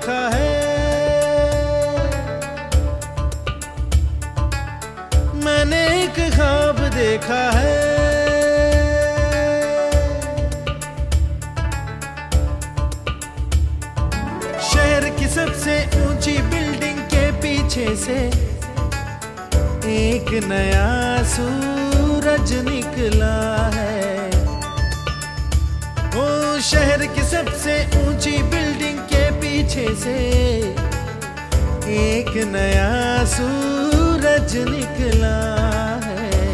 देखा है, मैंने एक ख्वाब देखा है। शहर की सबसे ऊंची बिल्डिंग के पीछे से एक नया सूरज निकला है। ओ शहर की सबसे ऊंची बिल्डिंग के पीछे से एक नया सूरज निकला है।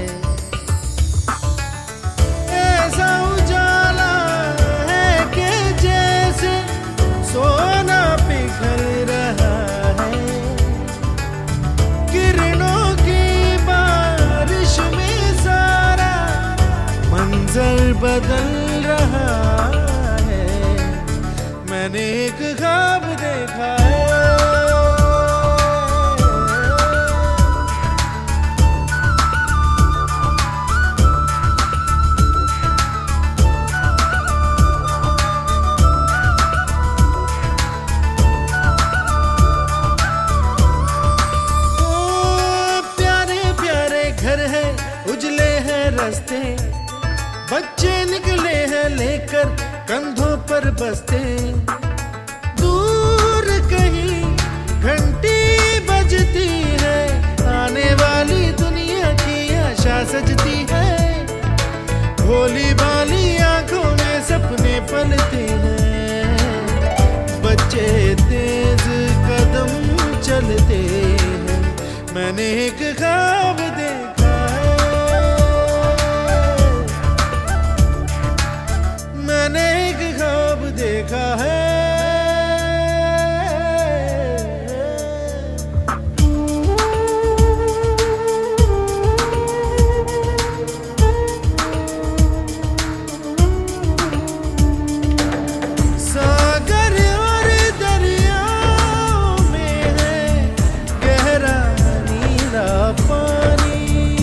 ऐसा उजाला है कि जैसे सोना पिघल रहा है, किरणों की बारिश में सारा मंजर बदल रहा है। मैंने एक ख्वाब देखा है। घर है, उजले हैं रास्ते, बच्चे निकले हैं लेकर कंधों पर बस्ते। दूर कहीं घंटी बजती है, आने वाली दुनिया की आशा सजती है। भोली भाली आंखों में सपने पलते हैं, बच्चे तेज कदम चलते हैं। मैंने एक ख्वाब देखा है, मैंने एक ख्वाब देखा है। सागर और दरियाओं में है गहरा नीला पानी,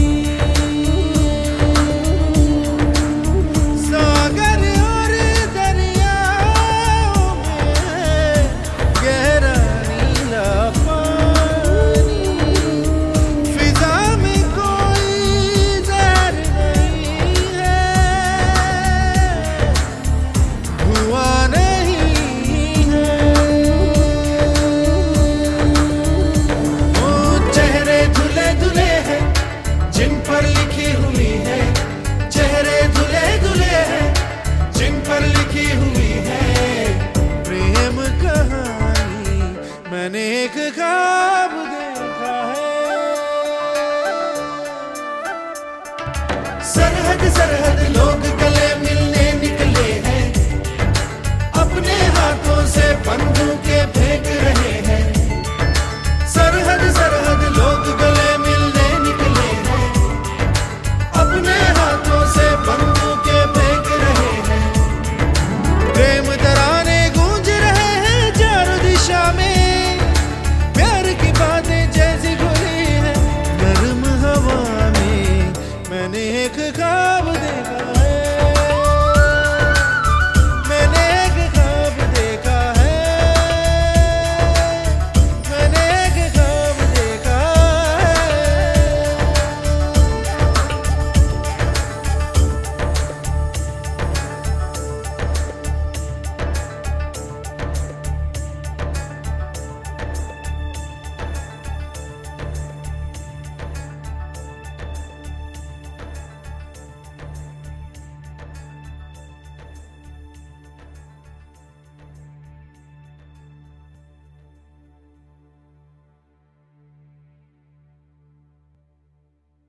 सागर और दरियाओं में है गहरा नीला पानी। फिजा में कोई जहर नहीं है, धुआं नहीं है। वो चेहरे धुले धुले हैं जिन पर लिखी हुई है, चेहरे धुले धुले हैं जिन पर लिखी हुई है प्रेम कहानी। मैंने एक ख्वाब देखा है। सरहद सरहद लोग गले मिलने निकले हैं, अपने हाथों से बंदूकें